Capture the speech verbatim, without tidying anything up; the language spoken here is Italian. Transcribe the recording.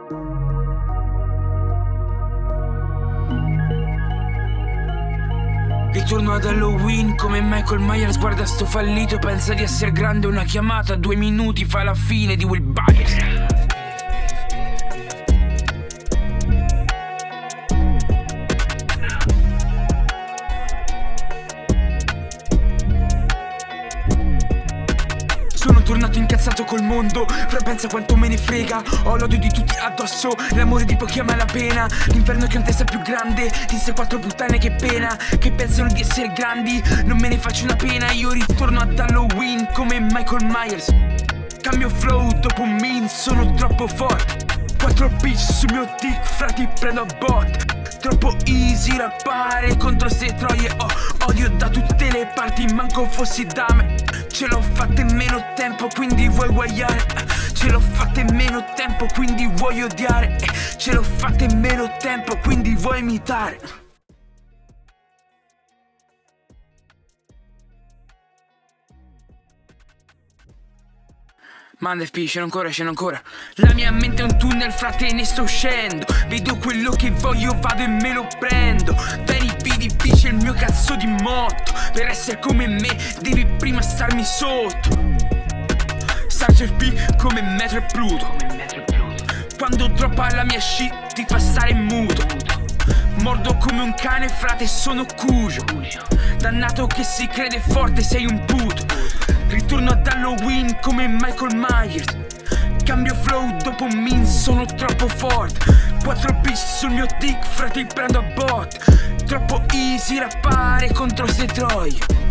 Ritorno ad Halloween come Michael Myers, guarda sto fallito, pensa di essere grande, una chiamata, due minuti fa la fine di Will Byers. Sono tornato incazzato col mondo, però pensa quanto me ne frega. Ho l'odio di tutti addosso, l'amore di pochi ama la pena. L'inferno che è un testa più grande, disse quattro puttane che pena, che pensano di essere grandi, non me ne faccio una pena. Io ritorno ad Halloween come Michael Myers. Cambio flow dopo un min, sono troppo forte. Quattro bitch sul mio dick, frati prendo a bot. Troppo easy rappare contro ste troie. Ho odio da tutte le parti, manco fossi dame. Ce l'ho fatta in meno tempo, quindi vuoi guagliare. Ce l'ho fatta in meno tempo, quindi vuoi odiare. Ce l'ho fatta in meno tempo, quindi vuoi imitare. Manda F P, c'è ancora, c'è ancora. La mia mente è un tunnel, frate, ne sto uscendo. Vedo quello che voglio, vado e me lo prendo. Dai P difficile il mio cazzo di motto. Per essere come me, devi prima starmi sotto. Sarge F P come Metro e Pluto. Quando droppa la mia shit ti fa stare muto. Mordo come un cane, frate, sono cugio. Dannato che si crede forte, sei un puto. Ritorno ad Halloween come Michael Myers. Cambio flow dopo un min, sono troppo forte. Quattro bitch sul mio dick, frate, prendo a bot. Troppo easy rappare contro ste troie.